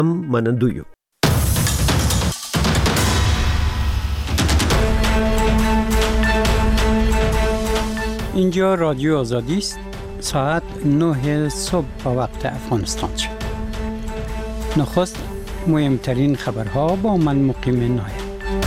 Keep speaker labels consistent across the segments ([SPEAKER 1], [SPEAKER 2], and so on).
[SPEAKER 1] منندویو.
[SPEAKER 2] اینجا رادیو آزادی است. ساعت 9 صبح به وقت افغانستان شد. نخست مهمترین خبرها با من مقیم ناید.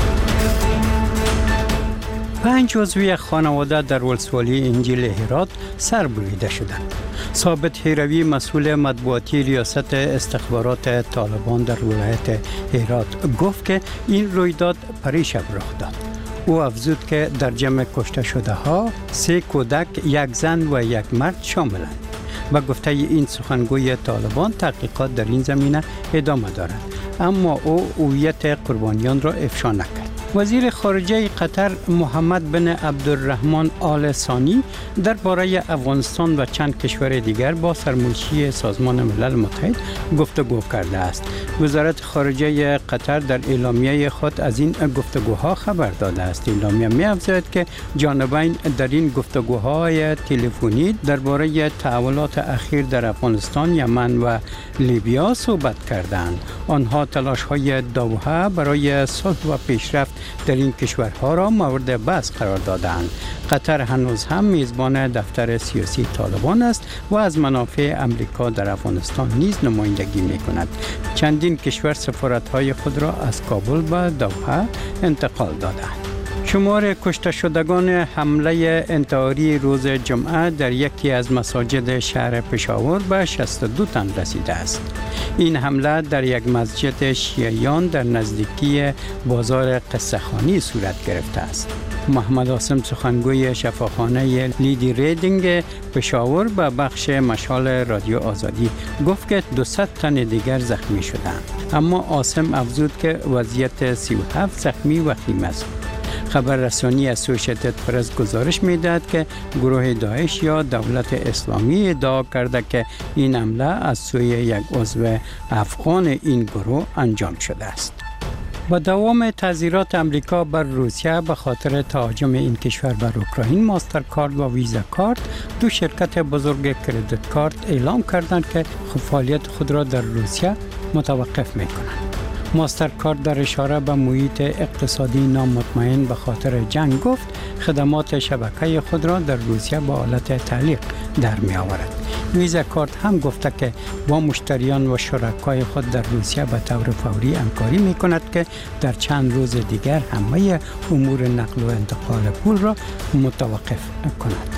[SPEAKER 2] 5 عضوی خانواده در ولسوالی انجیل هرات سربریده شدند. ثابت هیروی مسئول مطبوعاتی ریاست استخبارات طالبان در ولایت هرات گفت که این رویداد پریشب رخ داد. او افزود که در جمع کشته شده ها 3 کودک، 1 زن و 1 مرد شاملند. با گفته این سخنگوی طالبان تحقیقات در این زمینه ادامه دارد، اما او هویت قربانیان را افشا نکرد. وزیر خارجه قطر محمد بن عبدالرحمن آل ثانی درباره افغانستان و چند کشور دیگر با سرمنشی سازمان ملل متحد گفتگو کرده است. وزارت خارجه قطر در اعلامیه خود از این گفتگوها خبر داده است. اعلامیه می‌افزاید که جانبین در این گفتگوهای تلفنی درباره تحولات اخیر در افغانستان، یمن و لیبیا صحبت کردند. آنها تلاش‌های دوحه برای صلح و پیشرفت در این کشورها را مورد بحث قرار دادند. قطر هنوز هم میزبان دفتر سیاسی طالبان است و از منافع امریکا در افغانستان نیز نمایندگی می‌کند. چندین کشور سفارت‌های خود را از کابل به دوحه انتقال دادند. شمار کشته شدگان حمله انتحاری روز جمعه در یکی از مساجد شهر پشاور به 62 تن رسیده است. این حمله در یک مسجد شیعیان در نزدیکی بازار قصه‌خانی صورت گرفته است. محمد عاصم سخنگوی شفاخانه لیدی ریدینگ پشاور به بخش مشال رادیو آزادی گفت که 200 تن دیگر زخمی شدند، اما عاصم افزود که وضعیت 37 زخمی وخیم است. خبررسانی اسوسییتد پرس گزارش می‌دهد که گروه داعش یا دولت اسلامی ادعا کرده که این حمله از سوی یک عضو افغان این گروه انجام شده است. با دوام تعزیرات امریکا بر روسیه به خاطر تهاجم این کشور بر اوکراین، ماسترکارد و ویزا کارت، 2 شرکت بزرگ کردیت کارت اعلام کردند که فعالیت خود را در روسیه متوقف می‌کنند. ماسترکارد در اشاره به محیط اقتصادی نامطمئن به خاطر جنگ گفت خدمات شبکه خود را در روسیه با حالت تعلیق در می آورد. ویزا کارت هم گفته که با مشتریان و شرکای خود در روسیه به طور فوری همکاری می کند که در چند روز دیگر همه امور نقل و انتقال پول را متوقف کند.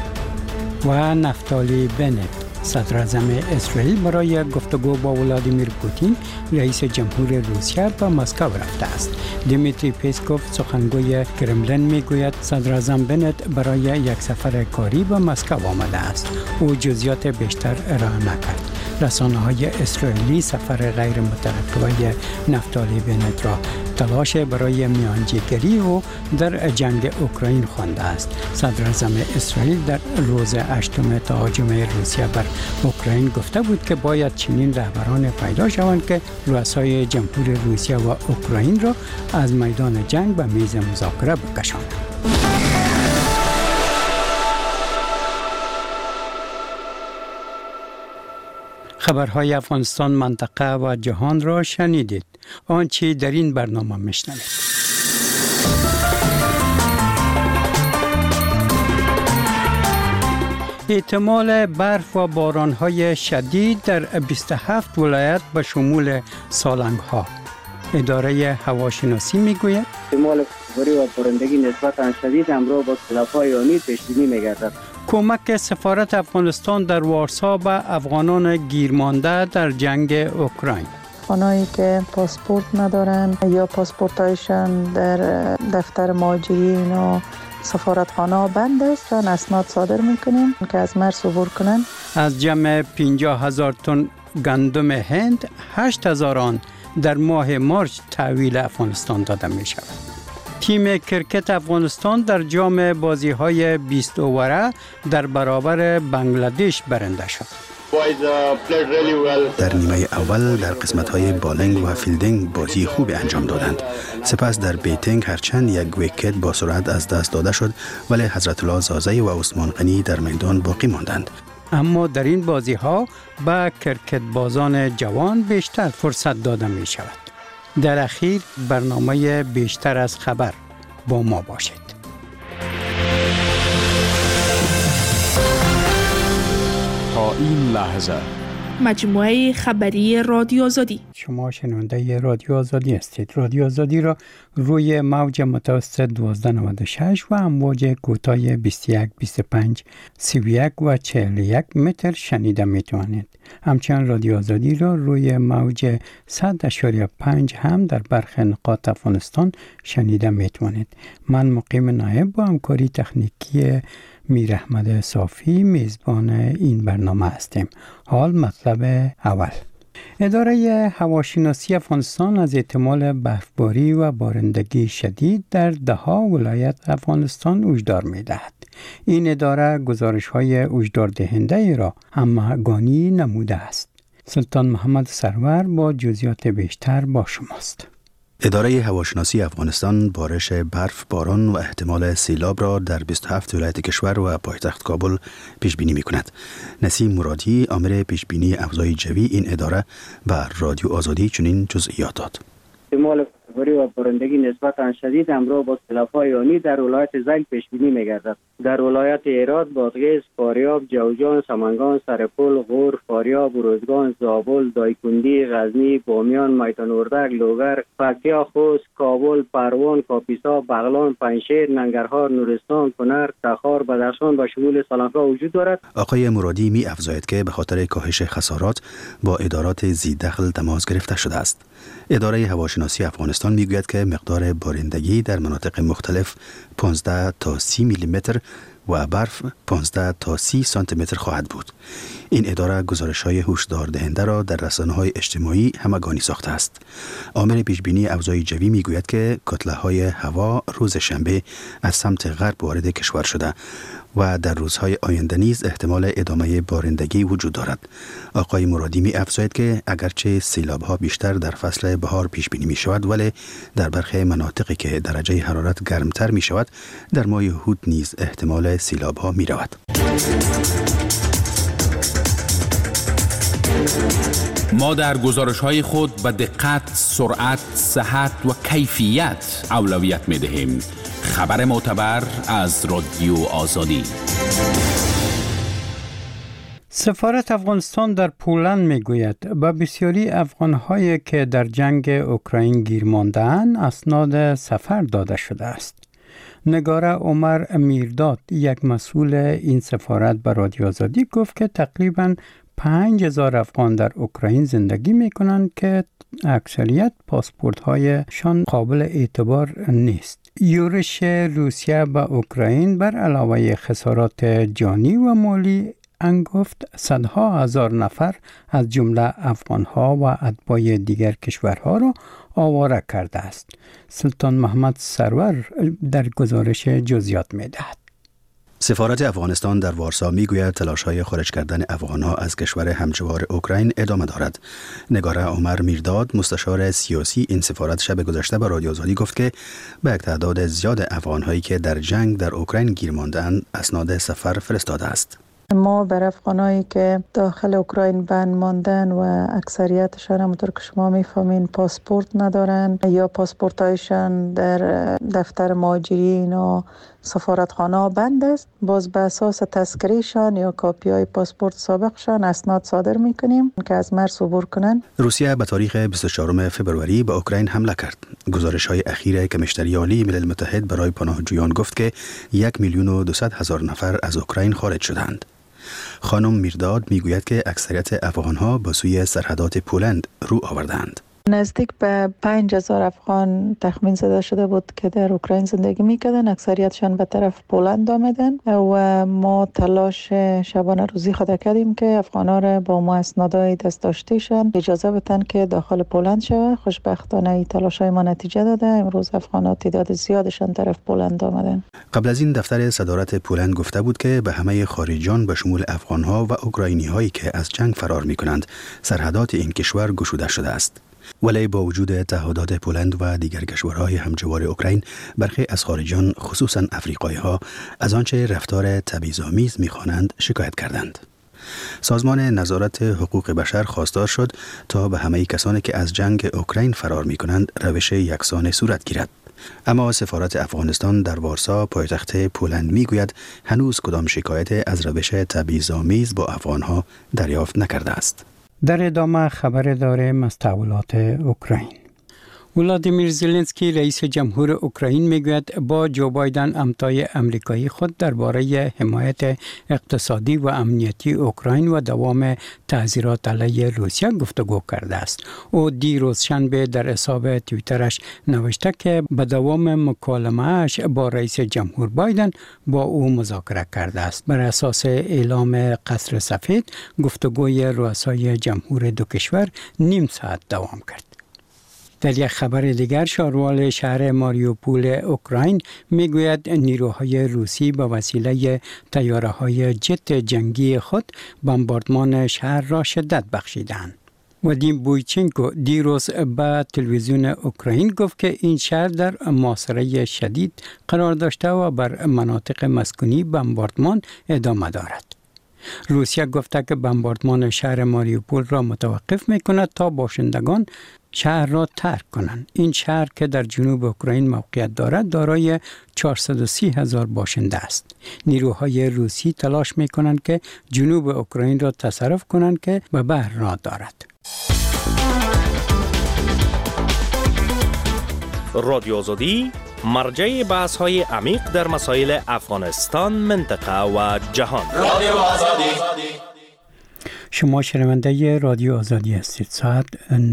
[SPEAKER 2] و نفتالی بنت صدر اعظم اسرائیل برای گفتگو با ولادیمیر پوتین رئیس جمهور روسیه به مسکو رفته است. دیمیتری پیسکوف سخنگوی کرملین میگوید صدر اعظم بنت برای یک سفر کاری به مسکو آمده است. او جزئیات بیشتر ارائه نکرد. رسانه‌های اسرائیلی سفر غیر متوقع نفتالی بنت را تلاش برای میانجیگری او در جنگ اوکراین خوانده است. صدر اعظم اسرائیل در روز 8 تهاجم روسیه بر اوکراین گفته بود که باید چنین رهبران پیدا شوند که رؤسای جمهور روسیه و اوکراین را از میدان جنگ به میز مذاکره بکشانند. خبرهای افغانستان، منطقه و جهان را شنیدید. آنچه در این برنامه میشنوید. احتمال برف و باران‌های شدید در 27 ولایت به شمول سالنگ‌ها. اداره هواشناسی میگوید
[SPEAKER 3] احتمال باری و بارندگی نسبتاً شدید همراه با تلف‌های آنی پیش‌بینی می‌گردد.
[SPEAKER 2] کمک سفارت افغانستان در وارسا به افغانان گیرمانده در جنگ اوکراین.
[SPEAKER 4] آنهایی که پاسپورت ندارن یا پاسپورتایشان در دفتر مهاجرین و سفارتخانه بند است و اسناد صادر میکنیم که از مرز عبور کنن.
[SPEAKER 2] از جمع 50,000 تن گندم هند 8,000 آن در ماه مارچ تحویل افغانستان داده می شود. تیم کرکت افغانستان در جام بازی‌های 20 اووره در برابر بنگلادش برنده شد.
[SPEAKER 5] در نیمه اول در قسمت‌های بالینگ و فیلدینگ بازی خوبی انجام دادند. سپس در بیتینگ هرچند یک ویکت با سرعت از دست داده شد، ولی حضرت الله زازی و عثمان غنی در میدان باقی ماندند.
[SPEAKER 2] اما در این بازی ها به کرکت بازان جوان بیشتر فرصت داده می شود. در اخیر برنامه بیشتر از خبر با ما باشید.
[SPEAKER 1] تا این لحظه
[SPEAKER 6] مجموعه خبری رادیو آزادی.
[SPEAKER 2] شما شنونده رادیو آزادی هستید. رادیو آزادی را روی موج متوسط 1296 و امواج کوتاه 21 25 31 و 41 متر شنیده می توانید. همچنین رادیو آزادی را روی موج 100.5 هم در برخی نقاط افغانستان شنیده می توانید. من مقیم نایب با همکاری تکنیکی میر احمد صافی میزبان این برنامه هستیم. حال مطلب اول. اداره هواشناسی افغانستان از احتمال برفباری و بارندگی شدید در 10 ولایت افغانستان هشدار می‌دهد. این اداره گزارش‌های هشدار دهنده را همگانی نموده است. سلطان محمد سرور با جزئیات بیشتر با شماست.
[SPEAKER 5] اداره هواشناسی افغانستان بارش برف، باران و احتمال سیلاب را در 27 ولایت کشور و پایتخت کابل پیش بینی می‌کند. نسیم مرادی، آمر پیش بینی اوضاع جوی این اداره بر رادیو آزادی چنین جزئیات داد.
[SPEAKER 3] احتمال برفباری و بارندگی نسبتاً شدید همراه با سیلاب‌های آنی در ولایت زنگ پیش بینی می‌گردد. در ولایت هرات، بادغیس، فاریاب، جوزجان، سمنگان، سرپل، غور، فاریاب، روزگان، زابل، دایکندی، غزنی، بامیان، میدان اردک، لوگر، پکتیا، خوست، کابل، پروان، کاپیسا، بغلان، پنجشیر، ننگرهار، نورستان، کنر، تخار، بدخشان و شمول سالنگا وجود دارد.
[SPEAKER 5] آقای مرادی می افزاید که به خاطر کاهش خسارات با ادارات ذی‌دخل تماس گرفته شده است. اداره هواشناسی افغانستان میگوید که مقدار بارندگی در مناطق مختلف 15 تا 30 میلیمتر و برف 15 تا 30 سانتی متر خواهد بود. این اداره گزارش‌های هشدار دهنده را در رسانه‌های اجتماعی همگانی ساخته است. آمر پیش‌بینی اوضاع جوی میگوید که کتله‌های هوا روز شنبه از سمت غرب وارد کشور شده و در روزهای آینده نیز احتمال ادامه بارندگی وجود دارد. آقای مرادی می افزاید که اگرچه سیلاب‌ها بیشتر در فصل بهار پیش بینی می شود، ولی در برخی مناطقی که درجه حرارت گرمتر می شود در ماه هود نیز احتمال سیلاب‌ها می رود.
[SPEAKER 1] ما در گزارش‌های خود به دقت، سرعت، صحت و کیفیت اولویت می‌دهیم. خبر معتبر از رادیو آزادی.
[SPEAKER 2] سفارت افغانستان در پولند میگوید به بسیاری افغان‌هایی که در جنگ اوکراین گیر مانده‌اند اسناد سفر داده شده است. نگاره عمر میرداد، یک مسئول این سفارت به رادیو آزادی گفت که تقریباً 5000 افغان در اوکراین زندگی میکنند که اکثریت پاسپورت هایشان قابل اعتبار نیست. یورش روسیه به اوکراین بر علاوه خسارات جانی و مالی انگفت صدها هزار نفر از جمله افغانها و اتباع دیگر کشورها را آواره کرده است. سلطان محمد سرور در گزارش جزئیات می‌دهد.
[SPEAKER 5] سفارت افغانستان در وارسا میگوید تلاش‌های خارج کردن افغان‌ها از کشور همجوار اوکراین ادامه دارد. نگاره عمر میرداد، مستشار سیاسی این سفارت شب گذشته به رادیو آزادی گفت که به یک تعداد زیاد افغان‌هایی که در جنگ در اوکراین گیر مانده‌اند اسناد سفر فرستاده است.
[SPEAKER 4] ما بر افغانایی که داخل اوکراین بند ماندن و اکثریتشان همونطور که شما میفهمین پاسپورت ندارن یا پاسپورتایشان در دفتر مهاجرین و سفارتخانه بند است، باز به اساس تذکرهشان یا کاپی های پاسپورت سابقشان اسناد صادر میکنیم که از مرز عبور کنن.
[SPEAKER 5] روسیه به تاریخ 24 فوریه به اوکراین حمله کرد. گزارش های اخیر کمیشنری عالی ملل متحد برای پناهجویان گفت که 1,200,000 نفر از اوکراین خارج شدند. خانم میرداد میگوید که اکثریت افغانها به سوی سرحدات پولند رو آوردند.
[SPEAKER 4] نزدیک به 5000 افغان تخمین زده شده بود که در اوکراین زندگی میکردن، اکثریتشان به طرف پولند آمدن و ما تلاش شبانه روزی خود کردیم که افغانا را با ما اسنادهای دست داشتهشان اجازه بدن که داخل پولند شود. خوشبختانه این تلاشای ما نتیجه داده. امروز افغانا تعداد زیادشان طرف پولند آمدن.
[SPEAKER 5] قبل از این دفتر صدارت پولند گفته بود که به همه خارجیان به شمول افغانها و اوکراینی هایی که از جنگ فرار میکنند سرحدات این کشور گشوده شده است. ولی با وجود تعهدات پولند و دیگر کشورهای همجوار اوکراین، برخی از خارجیان خصوصا افریقایی ها از آنچه رفتار تبعیض‌آمیز می‌خوانند شکایت کردند. سازمان نظارت حقوق بشر خواستار شد تا به همه کسانی که از جنگ اوکراین فرار می‌کنند روش یکسان صورت گیرد. اما سفارت افغانستان در وارسا پایتخت پولند میگوید هنوز کدام شکایت از روش تبعیض‌آمیز با افغانها دریافت نکرده است.
[SPEAKER 2] در ادامه خبر داریم از تحولات اوکراین. ولادیمیر زلنسکی رئیس جمهور اوکراین میگوید با جو بایدن همتای امریکایی خود درباره حمایت اقتصادی و امنیتی اوکراین و دوام تحذیرات علیه روسیه گفتگو کرده است. او دیروز شنبه در حساب توییترش نوشته که به دوام مکالمه‌اش با رئیس جمهور بایدن با او مذاکره کرده است. بر اساس اعلام قصر سفید گفتگوی رؤسای جمهور دو کشور نیم ساعت دوام کرد. در یک خبر دیگر شاروال شهر ماریوپول اوکراین میگوید نیروهای روسی به وسیله طیاره‌های جت جنگی خود بمباردمان شهر را شدت بخشیدند. ودیم بویچنکو دیروز به تلویزیون اوکراین گفت که این شهر در محاصره شدید قرار داشته و بر مناطق مسکونی بمباردمان ادامه دارد. روسیه گفته که بمباردمان شهر ماریوپول را متوقف می‌کند تا باشندگان شهر را ترک کنند. این شهر که در جنوب اوکراین موقعیت دارد دارای 430,000 باشنده است. نیروهای روسی تلاش می‌کنند که جنوب اوکراین را تصرف کنند که به بحر راه دارد.
[SPEAKER 7] رادیو آزادی مرجع بحث‌های عمیق در مسائل افغانستان، منطقه و جهان. رادیو آزادی.
[SPEAKER 2] شما شنونده رادیو آزادی هستید. ساعت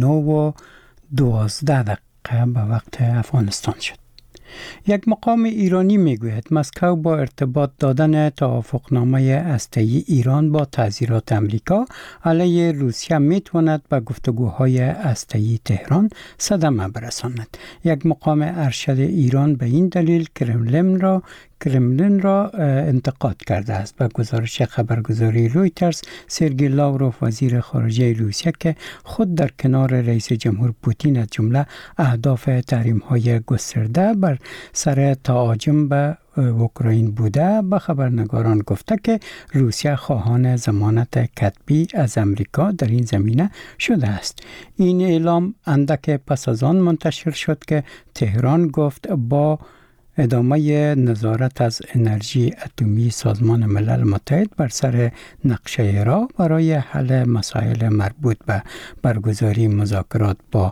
[SPEAKER 2] 9:12 به وقت افغانستان شد. یک مقام ایرانی میگوید مسکو با ارتباط دادن توافقنامه هسته‌ای ایران با تحذیرات امریکا علیه روسیه میتواند به گفتگوهای هسته‌ای تهران صدمه برساند. یک مقام ارشد ایران به این دلیل کرملین را انتقاد کرده است. به گزارش خبرگزاری رویترز، سرگئی لاوروف وزیر خارجه روسیه که خود در کنار رئیس جمهور پوتین از جمله اهداف تحریم‌های گسترده بر سر تهاجم به اوکراین بوده، به خبرنگاران گفته که روسیه خواهان ضمانت کتبی از امریکا در این زمینه شده است. این اعلام اندک پس از آن منتشر شد که تهران گفت با ادامه نظارت از انرژی اتمی سازمان ملل متحد بر سر نقشه راه برای حل مسائل مربوط به برگزاری مذاکرات با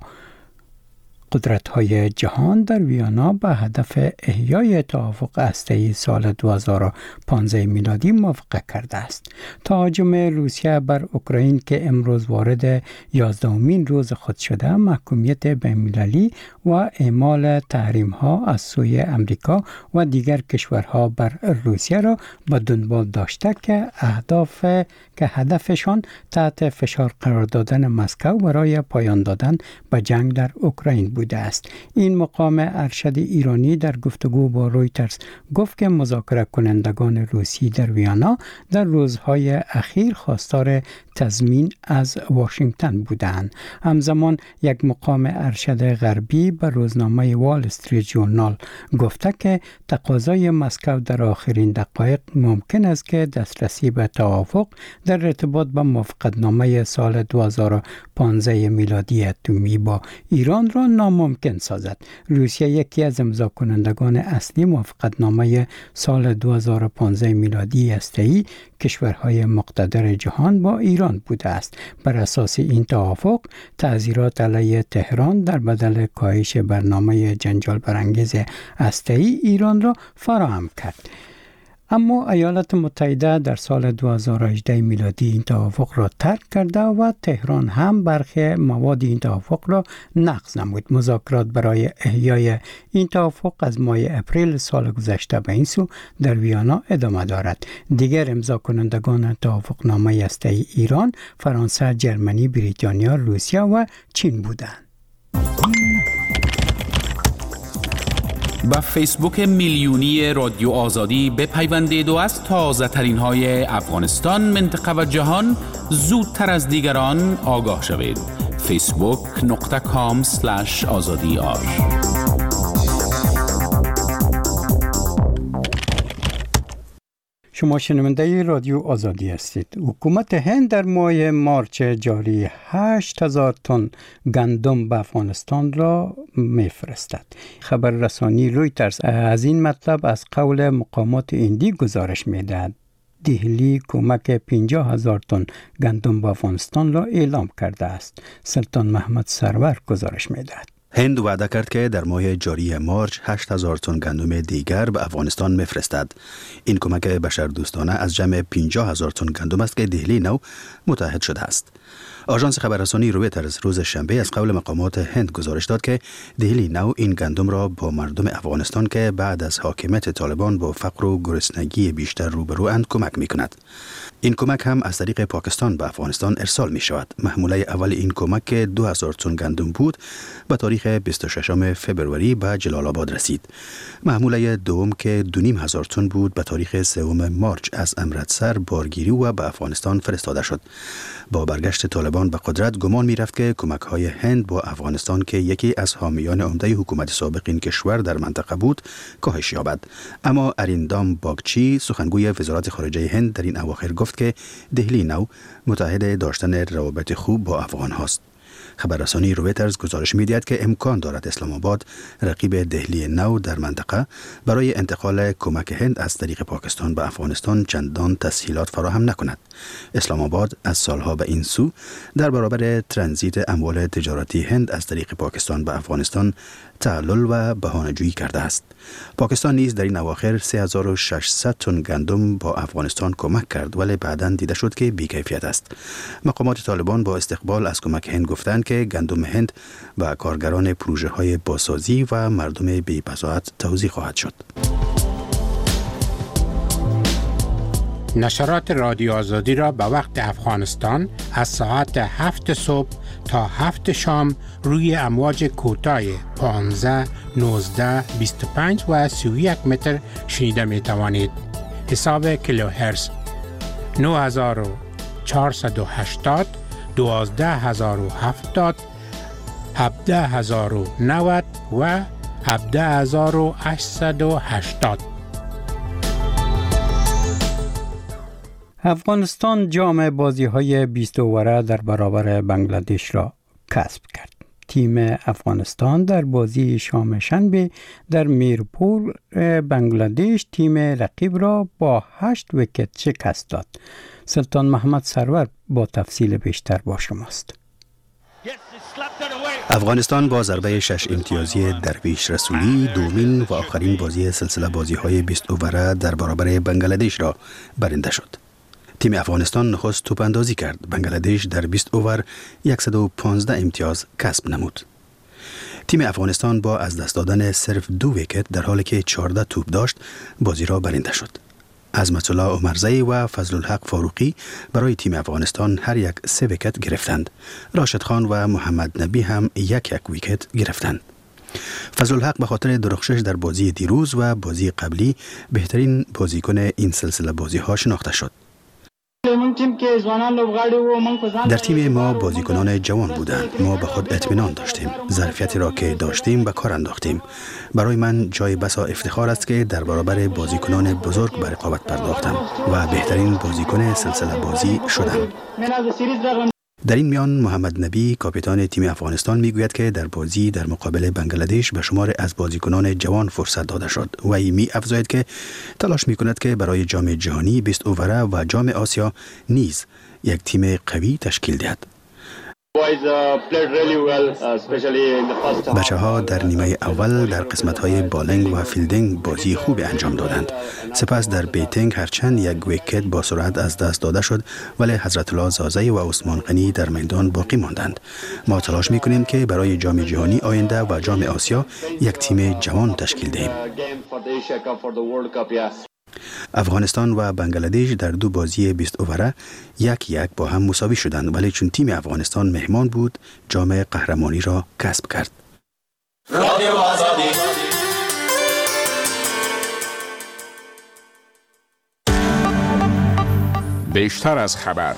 [SPEAKER 2] قدرت‌های جهان در ویانا به هدف احیای توافق هسته‌ای سال 2015 میلادی موافقت کرده است. تهاجم روسیه بر اوکراین که امروز وارد 11مین روز خود شده، محکومیت بین‌المللی و اعمال تحریم‌ها از سوی امریکا و دیگر کشورها بر روسیه را به دنبال داشته که هدفشان تحت فشار قرار دادن مسکو برای پایان دادن به جنگ در اوکراین بوده است. این مقام ارشد ایرانی در گفتگو با رویترز گفت که مذاکره کنندگان روسی در ویانا در روزهای اخیر خواستار تضمین از واشنگتن بودند. همزمان یک مقام ارشد غربی به روزنامه وال استریت ژورنال گفته که تقاضای مسکو در آخرین دقایق ممکن است که دسترسی به توافق در ارتباط با موافقتنامه سال 2015 میلادی اتمی با ایران را ناممکن سازد. روسیه یکی از امضا کنندگان اصلی موافقتنامه سال 2015 میلادی هسته‌ای کشورهای مقتدر جهان با ایران بوده است. بر اساس این توافق تحذیرات علیه تهران در بدل کاهش برنامه جنجال برانگیز هسته‌ای ایران را فراهم کرد. اما ایالات متحده در سال 2018 میلادی این توافق را ترک کرده و تهران هم برخی مواد این توافق را نقض نمود. مذاکرات برای احیای این توافق از ماه اپریل سال گذشته به این سو در ویانا ادامه دارد. دیگر امضا کنندگان توافقنامه هسته‌ای ایران، فرانسه، جرمنی، بریتانیا، روسیه و چین بودند.
[SPEAKER 1] با فیسبوک میلیونی رادیو آزادی بپیوندید و از تازه ترین های افغانستان، منطقه و جهان زودتر از دیگران آگاه شوید. facebook.com/azadi.ar
[SPEAKER 2] شما شنونده رادیو آزادی هستید. حکومت هند در ماه مارچ جاری 8,000 تن گندم به افغانستان را میفرستد. خبررسانی رویترز از این مطلب از قول مقامات هندی گزارش میدهد. دهلی کمک 50,000 تن گندم به افغانستان را اعلام کرده است. سلطان محمد سرور گزارش میدهد.
[SPEAKER 5] هند وعده کرد که در ماه جاری مارچ 8,000 تن گندم دیگر به افغانستان میفرستد. این کمک بشردوستانه از جمع 50,000 تن گندم است که دهلی نو متحد شده است. آژانس خبررسانی رویترز روز شنبه از قول مقامات هند گزارش داد که دهلی نو این گندم را با مردم افغانستان که بعد از حاکمیت طالبان با فقر و گرسنگی بیشتر روبروند کمک میکند. این کمک هم از طریق پاکستان به افغانستان ارسال می شود. محموله اول این کمک که 2,000 تن گندم بود به تاریخ 26 فبروری به جلال آباد رسید. محموله دوم که 2,500 تن بود به تاریخ 3 مارچ از امرتسر بارگیری و به افغانستان فرستاده شد. با برگشت طالبان به قدرت گمان می رفت که کمک های هند با افغانستان که یکی از حامیان عمده حکومت سابق این کشور در منطقه بود کاهش یابد. اما اریندام باگچی سخنگوی وزارت خارجه هند در این اواخر گفت که دهلی نو متعهد داشتن روابط خوب با افغان هاست. خبررسانی رویترز گزارش می‌دهد که امکان دارد اسلام آباد رقیب دهلی نو در منطقه برای انتقال کمک هند از طریق پاکستان به افغانستان چندان تسهیلات فراهم نکند. اسلام آباد از سالها به این سو در برابر ترانزیت اموال تجارتی هند از طریق پاکستان به افغانستان تعلل و بهانه‌جویی کرده است. پاکستان نیز در این اواخر 3600 تن گندم با افغانستان کمک کرد ولی بعداً دیده شد که بی‌کیفیت است. مقامات طالبان با استقبال از کمک هند گفتند که گندم هند به کارگران پروژه‌های بازسازی و مردم بی‌بضاعت توزیع خواهد شد.
[SPEAKER 8] نشرات رادیو آزادی را به وقت افغانستان از ساعت 7 صبح تا 7 شام روی امواج کوتاه 15, 19, 25 و 31 متر شنیده می توانید. حساب کیلوهرتز 9480, 12070, 17090 و 17880.
[SPEAKER 2] افغانستان جام بازی‌های 20 اوره در برابر بنگلادش را کسب کرد. تیم افغانستان در بازی شام شنبه در میرپور بنگلادش تیم رقیب را با 8 ویکت شکست داد. سلطان محمد سرور با تفصیل بیشتر با شماست.
[SPEAKER 5] افغانستان با ضربه 6 امتیازی درویش رسولی دومین و آخرین بازی سلسله بازی‌های 20 اوره در برابر بنگلادش را برنده شد. تیم افغانستان نخست توپ اندازی کرد. بنگلادش در 20 اوور 115 امتیاز کسب نمود. تیم افغانستان با از دست دادن صرف 2 ویکت در حالی که 14 توپ داشت بازی را برنده شد. عظمت الله عمرزی و فضل الحق فاروقی برای تیم افغانستان هر یک 3 ویکت گرفتند. راشد خان و محمد نبی هم یک ویکت گرفتند. فضل الحق به خاطر درخشش در بازی دیروز و بازی قبلی بهترین بازیکن این سلسله بازی‌ها شناخته شد. در تیم ما بازیکنان جوان بودند. ما به خود اطمینان داشتیم. ظرفیتی را که داشتیم به کار انداختیم. برای من جای بسا افتخار است که در برابر بازیکنان بزرگ به رقابت پرداختم و بهترین بازیکن سلسله بازی شدم. در این میان محمد نبی کاپیتان تیم افغانستان میگوید که در بازی در مقابل بنگلادش به شمار از بازیکنان جوان فرصت داده شد و می افزاید که تلاش میکند که برای جام جهانی 20 اوره و جام آسیا نیز یک تیم قوی تشکیل دهد. بچه ها در نیمه اول در قسمت های بالینگ و فیلدینگ بازی خوبی انجام دادند. سپس در بیتینگ هرچند یک ویکت با سرعت از دست داده شد ولی حضرت الله زازی و عثمان غنی در میدان باقی ماندند. ما تلاش میکنیم که برای جام جهانی آینده و جام آسیا یک تیم جوان تشکیل دهیم. افغانستان و بنگلادش در 2 بازی 20 اوره 1-1 با هم مساوی شدند ولی چون تیم افغانستان مهمان بود جام قهرمانی را کسب کرد. رادیو آزادی
[SPEAKER 9] بیشتر از خبر.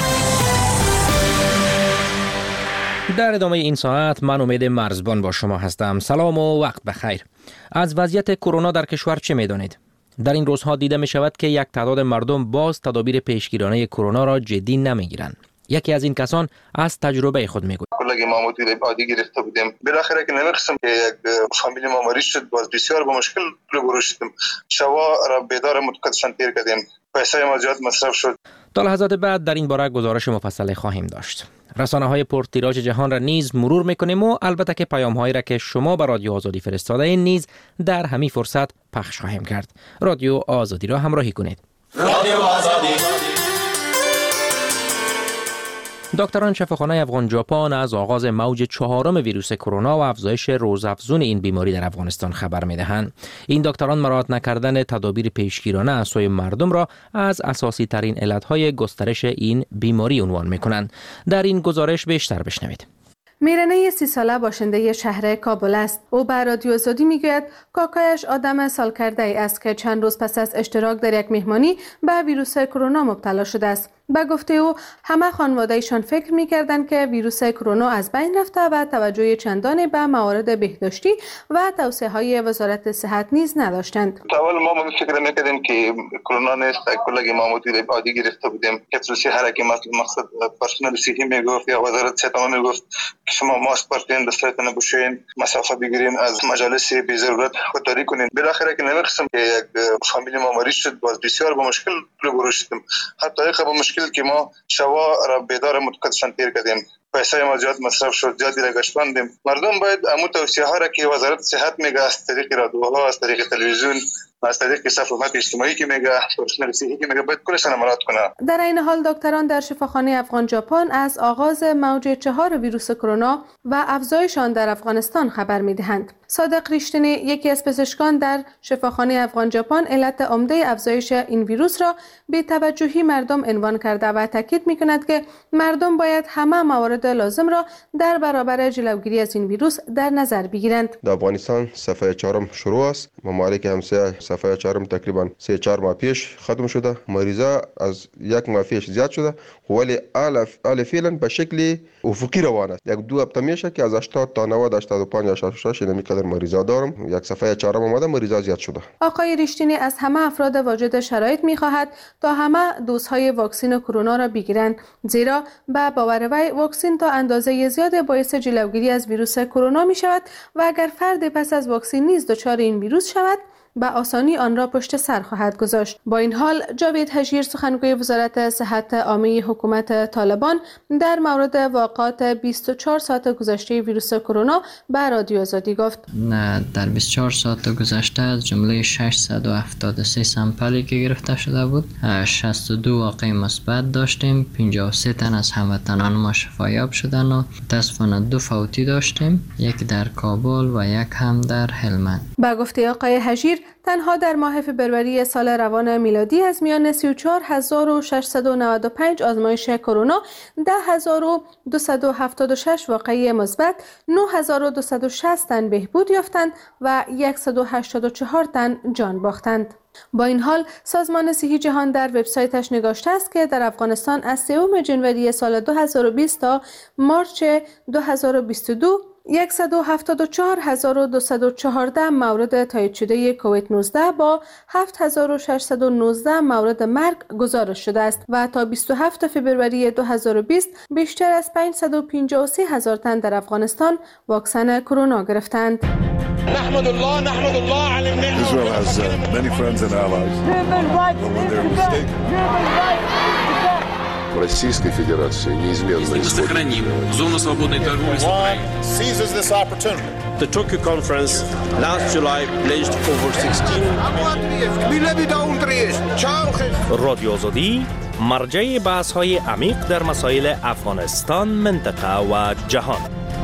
[SPEAKER 10] در ادامه این ساعت من امید مرزبان با شما هستم. سلام و وقت بخیر. از وضعیت کرونا در کشور چه می‌دانید؟ در این روزها دیده می شود که یک تعداد مردم باز تدابیر پیشگیرانه کرونا را جدی نمی گیرند. یکی از این کسان از تجربه خود میگوید.
[SPEAKER 11] کلاگی ما مدیر عادی گرفته بودیم. بالاخره که نمی‌خواستم که یک فامیلی ما مریض شد، باز بسیار با مشکل روبرو شدیم. شوا را بیدار متقدسان تیر کردیم. پیسه ما زیاد مصرف شد.
[SPEAKER 10] تا لحظات بعد در این باره گزارش مفصل خواهیم داشت. رسانه‌های پرتیراژ جهان را نیز مرور می‌کنیم و البته که پیام‌هایی را که شما به رادیو آزادی فرستاده این نیز در همین فرصت پخش خواهیم کرد. رادیو آزادی را همراهی کنید. رادیو آزادی. دکتران شفاخانه افغان ژاپن از آغاز موج 4 ویروس کرونا و افزایش روزافزون این بیماری در افغانستان خبر می‌دهند. این دکتران مراعات نکردن تدابیر پیشگیرانه از سوی مردم را از اساسی ترین علتهای گسترش این بیماری عنوان می‌کنند. در این گزارش بیشتر بشنوید.
[SPEAKER 12] میرنه 30 ساله باشنده شهر کابل است. او به رادیو آزادی میگوید کاکایش آدم سالکرده ای است که چند روز پس از اشتراک در یک مهمانی به ویروس کرونا مبتلا شده است. به گفته او همه خانواده‌ایشان فکر می‌کردند که ویروس کرونا از بین رفته و توجه چندانی به موارد بهداشتی و توصیه‌های وزارت صحت نیز نداشتند.
[SPEAKER 11] اول ما فکر می‌کردیم که کرونا نیست، کلاگی ما مدیر عادی گرفته بودیم. که توصیه هر کی مقصد پرسنل صحی میگفت یا وزارت صحت میگفت که شما ماسک بردین، دستتون بپوشین، مسافه بگیرین، از مجالس بی ضرورت خودداری کنین. بالاخره که نمی‌خواستم که یک فامیلی ما مریض شد، باز بسیار با مشکل روبرو شدیم. حتی با مشکل که ما شوا را بیدار متقدسان تیر کردیم. پیسه ما زیاد مصرف شد، زیادی را گشتاندیم. مردم باید امو توصیه ها را که وزارت صحت میگه از طریق رادیوها، از طریق تلویزیون، از طریق صفحات اجتماعی که میگه، پرسنل صحی که میگه، باید کلش مراعات کنه.
[SPEAKER 12] در این حال دکتران در شفاخانه افغان ژاپن از آغاز موج 4 ویروس کرونا و افزایش آن در افغانستان خبر میدهند. صادق ریشتنی یکی از پزشکان در شفاخانه افغان ژاپن علت عمده افزایش این ویروس را به توجهی مردم عنوان کرده و تاکید می‌کند که مردم باید همه موارد لازم را در برابر جلوگیری از این ویروس در نظر بگیرند.
[SPEAKER 13] در افغانستان صفحه 4 شروع است. ممالک همسایه صفحه 4 تقریبا 3-4 ماه پیش ختم شده. مریضا از یک ماه پیش زیاد شده، ولی حال فعلا به شکل افقی روان است. یک دو هفته میشه که از 80 تا 90 85 86 نمی‌قدر مریضا دارم. یک صفحه 4 اومده، مریضا زیاد شده. آقای
[SPEAKER 12] ریشتینی از همه افراد واجد شرایط می‌خواهد تا همه دوزهای واکسن کرونا را بگیرند، زیرا به باور وی واکسن تا اندازه زیاد باعث جلوگیری از ویروس کرونا می‌شود و اگر فرد پس از واکسن نیز دچار این ویروس شود به آسانی آن را پشت سر خواهد گذاشت. با این حال جاوید هژیر سخنگوی وزارت صحت عامه حکومت طالبان در مورد واقعات 24 ساعت گذشته ویروس کرونا به رادیو آزادی گفت
[SPEAKER 14] در 24 ساعت گذشته از جمله 673 سامپلی که گرفته شده بود 62 واقعه مثبت داشتیم، 53 تن از هموطنان ما شفایاب شدن و متاسفانه 2 فوتی داشتیم، یک در کابل و یک هم در هلمند.
[SPEAKER 12] با گفته آقای هژیر تنها در ماه فبروری سال روان میلادی از میان 34695 آزمایش کرونا 10276 واقعه مثبت، 9260 تن بهبود یافتند و 184 تن جان باختند. با این حال سازمان صحی جهان در وبسایتش نگاشته است که در افغانستان از 3 جنوری سال 2020 تا مارچ 2022 174,214 مورد تایید شده کووید 19 با 7619 مورد مرگ گزارش شده است و تا 27 فبروری 2020 بیشتر از 553,000 تن در افغانستان واکسن کرونا گرفتند.
[SPEAKER 15] نحمد الله على النعمة. Israel has many friends and allies. When they're mistaken.
[SPEAKER 16] Российской Федерации неизменно
[SPEAKER 1] сохраним зону свободной торговли с Украиной.
[SPEAKER 15] Seizes this opportunity.
[SPEAKER 17] The Tokyo conference last July pledged over 16
[SPEAKER 7] رادیو آزادی مرجع بحث‌های عمیق در مسائل افغانستان، منطقه و جهان.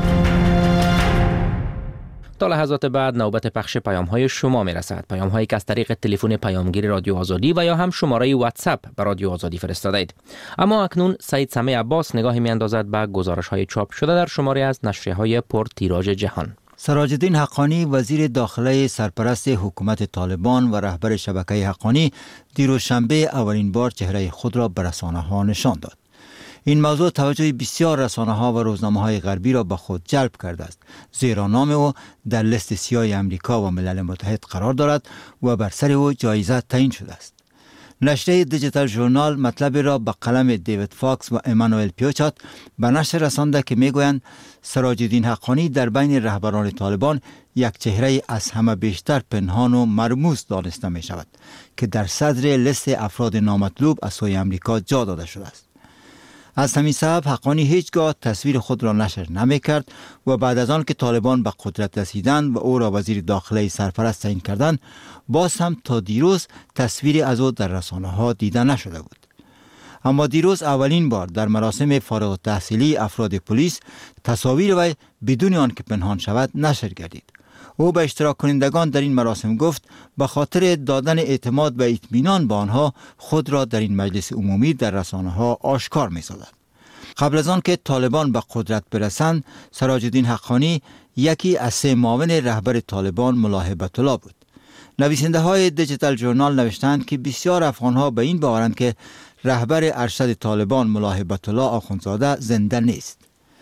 [SPEAKER 10] تا لحظات بعد نوبت پخش پیام‌های شما می‌رسد. پیام‌هایی که از طریق تلفن پیامگیر رادیو آزادی و یا هم شماره واتساپ به رادیو آزادی فرستادید. اما اکنون سید سمیع عباس نگاهی می‌اندازد به گزارش‌های چاپ شده در شماره از نشریه‌های پرتیراژ جهان.
[SPEAKER 18] سراج الدین حقانی وزیر داخله سرپرست حکومت طالبان و رهبر شبکه حقانی دیروز شنبه اولین بار چهره خود را به رسانه‌ها نشان داد. این موضوع توجه بسیار رسانه‌ها و روزنامه‌های غربی را به خود جلب کرده است، زیرا نام او در لیست سیاه امریکا و ملل متحد قرار دارد و بر سر او جایزه تعیین شده است. نشریه دیجیتال ژورنال مطلب را به قلم دیوید فاکس و امانوئل پیوچات به نشر رسانده که میگویند سراج الدین حقانی در بین رهبران طالبان یک چهره از همه بیشتر پنهان و مرموز دانسته می شود که در صدر لیست افراد نامطلوب از سوی امریکا جا داده شده است. از همین سبب حقانی هیچگاه تصویر خود را نشر نمی کرد و بعد از آن که طالبان به قدرت رسیدند و او را وزیر داخله سرپرست تعیین کردند، باز هم تا دیروز تصویری از او در رسانه‌ها دیده نشده بود. اما دیروز اولین بار در مراسم فارغ التحصیلی افراد پلیس تصاویر وی بدون آن که پنهان شود نشر گردید. او به اشتراک کنندگان در این مراسم گفت به خاطر دادن اعتماد و اطمینان به آنها خود را در این مجلس عمومی در رسانه‌ها آشکار می‌سازد. قبل از آن که طالبان به قدرت برسند، سراج الدین حقانی یکی از 3 معاون رهبر طالبان ملاحبت الله بود. نویسنده های دیجیتال ژورنال نوشتند که بسیار افغان‌ها به این باورند که رهبر ارشد طالبان ملاحبت الله آخوندزاده زنده نیست.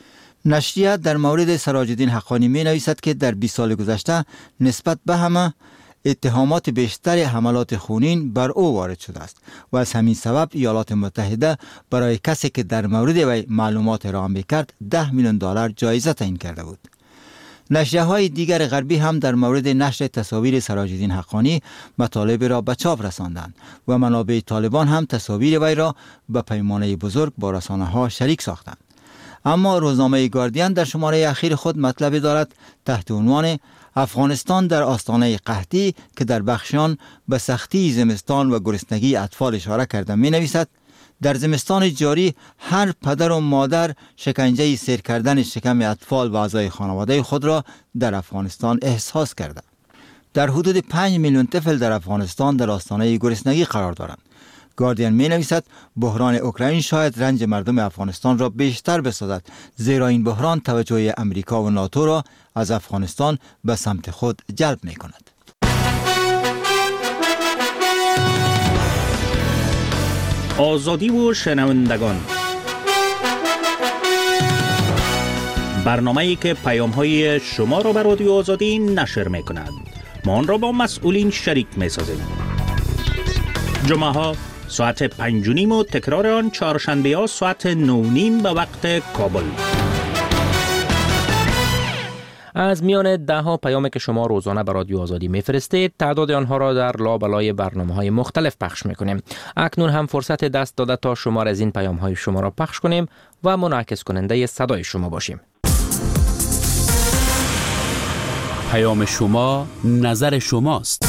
[SPEAKER 18] نشریه در مورد سراج الدین حقانی می نویسد که در 20 سال گذشته نسبت به همه اتهامات بیشتر حملات خونین بر او وارد شده است و از همین سبب ایالات متحده برای کسی که در مورد وی معلومات ارائه می‌کرد $10 میلیون جایزه تعیین کرده بود. نشریه های دیگر غربی هم در مورد نشر تصاویر سراج الدین حقانی مطالب را به چاپ رساندند و منابع طالبان هم تصاویر وی را به پیمانه بزرگ با رسانه‌ها شریک ساختند. اما روزنامه گاردین در شماره اخیر خود مطلبی دارد تحت عنوان افغانستان در آستانه قحطی که در بخشان به سختی زمستان و گرسنگی اطفال اشاره کرده می نویسد در زمستان جاری هر پدر و مادر شکنجه سیر کردن شکم اطفال و اعضای خانواده خود را در افغانستان احساس کرده. در حدود 5 میلیون طفل در افغانستان در آستانه گرسنگی قرار دارند. گاردین می نویسد بحران اوکراین شاید رنج مردم افغانستان را بیشتر بسازد، زیرا این بحران توجه امریکا و ناتو را از افغانستان به سمت خود جلب می کند.
[SPEAKER 7] آزادی و شنوندگان، برنامه‌ای که پیام‌های شما را به رادیو آزادی نشر می‌کند. ما آن را با مسئولین شریک می‌سازیم. جمعه‌ها ساعت 5:30 و تکرار آن چهارشنبه‌ها ساعت 9:30 به وقت کابل.
[SPEAKER 10] از میان 10 پیامی که شما روزانه به رادیو آزادی میفرستید، تعداد آنها را در لابلای برنامه‌های مختلف پخش میکنیم. اکنون هم فرصت دست داده تا شمار از این پیام‌های شما را پخش کنیم و منعکس کننده صدای شما باشیم.
[SPEAKER 1] پیام شما، نظر شماست.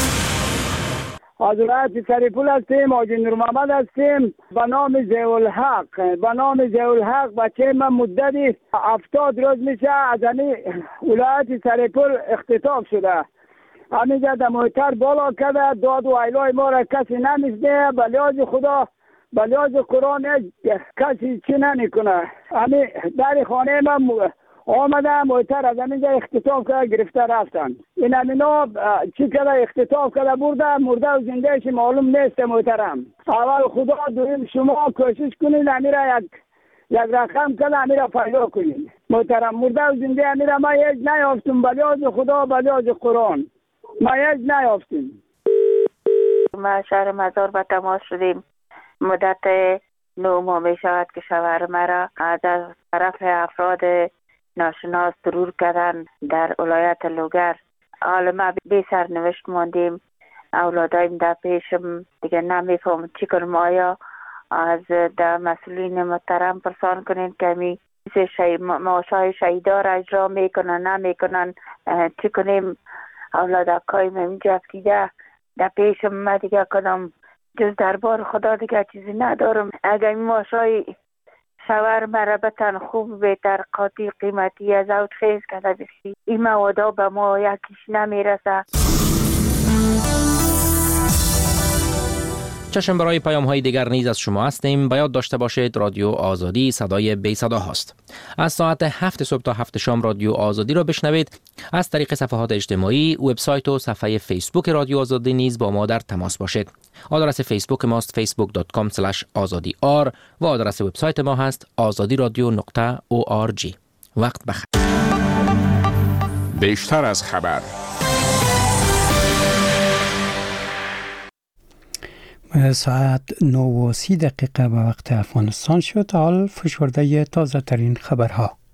[SPEAKER 19] حضرت سریپول هستیم، آجی نور محمد هستیم. به نام ضیاءالحق بچه من مدتی 70 روز میشه از همین ولایت سریپول اختطاف شده. همینجا در محتر بالا کرده، داد و ایلای ما را کسی نمیشنه. به لحاظ خدا، به لحاظ قرآن کسی چی نمیکنه. همین در خانه من آمده محتر از همینجا اختطاف کرده، گرفته رفتن. این همینا چی کرده اختطاف کرده مرده و زندهش معلوم نیست محترم. اول خدا دویم شما کوشش کنید امیره یک رقم کرده امیره پیدا کنید محترم. مرده و زنده امیره ما هیچ نیافتیم، به لحاظ خدا به لحاظ قرآن ما هیچ نیافتیم.
[SPEAKER 20] ما شهر مزار به تماس شدیم. مدت 9 ماه می شود که شوهر مرا از طرف افراد ناشناس ضرور کردن در ولایت لوگر. حالا ما بی سرنوشت ماندیم. اولادایم در پیشم دیگه نمیفهم چی کنم. آیا از در مسئولین محترم پرسان کنین که می معاشای شهیدا را اجرا میکنن نمیکنن، چی کنیم؟ اولاد اکایم اینجا افتیده در پیشم. ما دیگه کنم جز دربار خدا دیگه چیزی ندارم. اگر این معاشای شوهر مرا بتن خوب بهتر قاطی قیمتی از اوت خیز کرده بسی، این موادا به ما یکیش نمیرسه.
[SPEAKER 10] چشم برای پیام های دیگر نیز از شما هستیم. باید داشته باشید رادیو آزادی صدای بی صدا هاست. از ساعت 7 صبح تا 7 شام رادیو آزادی را بشنوید. از طریق صفحات اجتماعی، وبسایت و صفحه فیسبوک رادیو آزادی نیز با ما در تماس باشید. آدرس فیسبوک ماست facebook.com/azadi.r و آدرس وبسایت ما هست azadiradio.org. وقت بخیر.
[SPEAKER 9] بیشتر از خبر.
[SPEAKER 2] ساعت 9:30 به وقت افغانستان شد. حال فشرده تازه ترین خبرها.